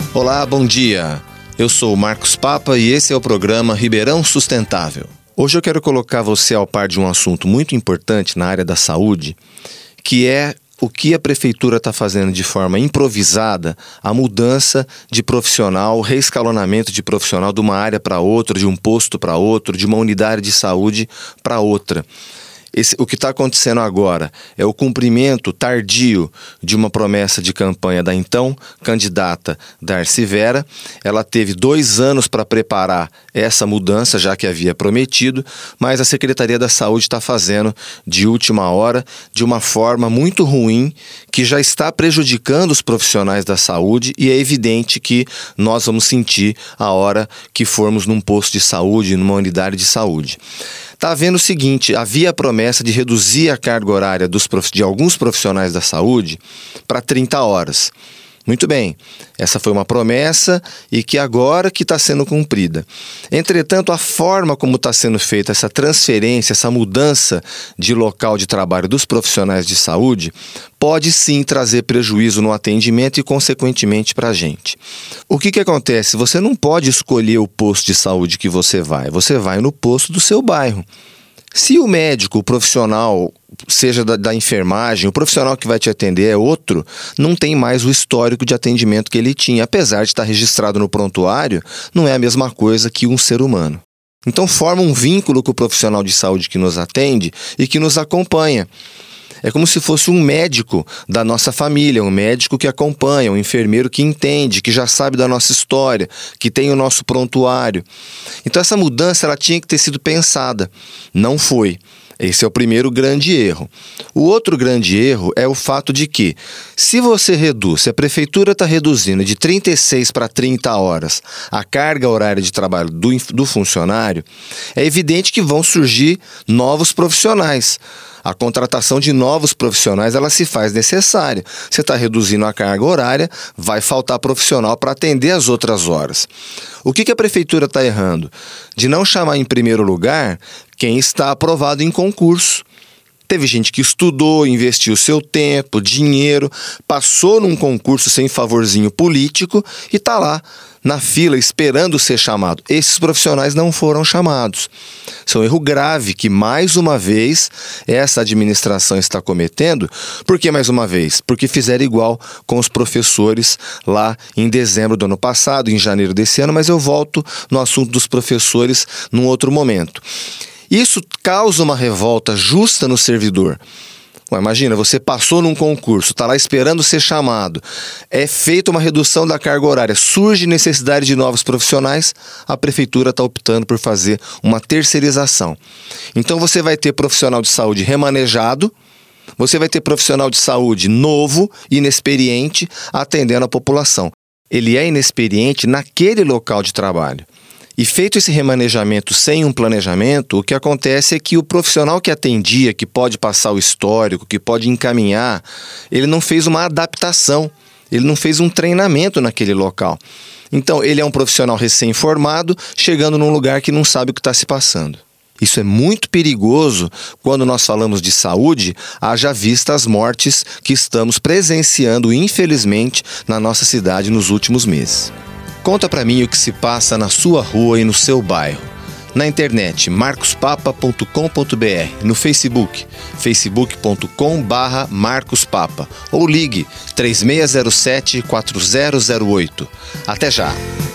Olá, bom dia. Eu sou o Marcos Papa e esse é o programa Ribeirão Sustentável. Hoje eu quero colocar você ao par de um assunto muito importante na área da saúde, que é o que a prefeitura está fazendo de forma improvisada, a mudança de profissional, o reescalonamento de profissional de uma área para outra, de um posto para outro, de uma unidade de saúde para outra. O que está acontecendo agora é o cumprimento tardio de uma promessa de campanha da então candidata Darcy Vera. Ela teve 2 anos para preparar essa mudança, já que havia prometido, mas a Secretaria da Saúde está fazendo de última hora, de uma forma muito ruim, que já está prejudicando os profissionais da saúde, e é evidente que nós vamos sentir a hora que formos num posto de saúde, numa unidade de saúde. Está havendo o seguinte, havia a promessa de reduzir a carga horária de alguns profissionais da saúde para 30 horas. Muito bem, essa foi uma promessa e que agora que está sendo cumprida. Entretanto, a forma como está sendo feita essa transferência, essa mudança de local de trabalho dos profissionais de saúde, pode sim trazer prejuízo no atendimento e, consequentemente, para a gente. O que acontece? Você não pode escolher o posto de saúde que você vai no posto do seu bairro. Se o médico, o profissional, seja da enfermagem, o profissional que vai te atender é outro, não tem mais o histórico de atendimento que ele tinha. Apesar de estar registrado no prontuário, não é a mesma coisa que um ser humano. Então forma um vínculo com o profissional de saúde que nos atende e que nos acompanha. É como se fosse um médico da nossa família, um médico que acompanha, um enfermeiro que entende, que já sabe da nossa história, que tem o nosso prontuário. Então essa mudança ela tinha que ter sido pensada. Não foi. Esse é o primeiro grande erro. O outro grande erro é o fato de que, se a prefeitura está reduzindo de 36 para 30 horas a carga horária de trabalho do funcionário, é evidente que vão surgir novos profissionais. A contratação de novos profissionais ela se faz necessária. Você está reduzindo a carga horária, vai faltar profissional para atender as outras horas. O que a prefeitura está errando? De não chamar em primeiro lugar quem está aprovado em concurso. Teve gente que estudou, investiu seu tempo, dinheiro, passou num concurso sem favorzinho político e está lá na fila esperando ser chamado. Esses profissionais não foram chamados. Isso é um erro grave que, mais uma vez, essa administração está cometendo. Por que mais uma vez? Porque fizeram igual com os professores lá em dezembro do ano passado, em janeiro desse ano, mas eu volto no assunto dos professores num outro momento. Isso causa uma revolta justa no servidor. Imagina, você passou num concurso, está lá esperando ser chamado, é feita uma redução da carga horária, surge necessidade de novos profissionais, a prefeitura está optando por fazer uma terceirização. Então você vai ter profissional de saúde remanejado, você vai ter profissional de saúde novo, inexperiente, atendendo a população. Ele é inexperiente naquele local de trabalho. E feito esse remanejamento sem um planejamento, o que acontece é que o profissional que atendia, que pode passar o histórico, que pode encaminhar, ele não fez uma adaptação, ele não fez um treinamento naquele local. Então, ele é um profissional recém-formado, chegando num lugar que não sabe o que está se passando. Isso é muito perigoso quando nós falamos de saúde, haja vista as mortes que estamos presenciando, infelizmente, na nossa cidade nos últimos meses. Conta pra mim o que se passa na sua rua e no seu bairro. Na internet, marcospapa.com.br, no Facebook, facebook.com/marcospapa ou ligue 3607-4008. Até já!